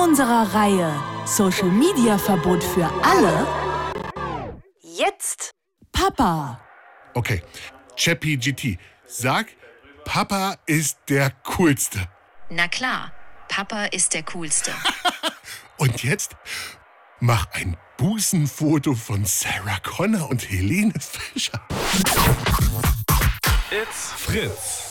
unserer Reihe Social Media Verbot für alle. Jetzt Papa. Okay, ChatGPT, sag, Papa ist der Coolste. Na klar, Papa ist der Coolste. Und jetzt mach ein Busenfoto von Sarah Connor und Helene Fischer. It's Fritz.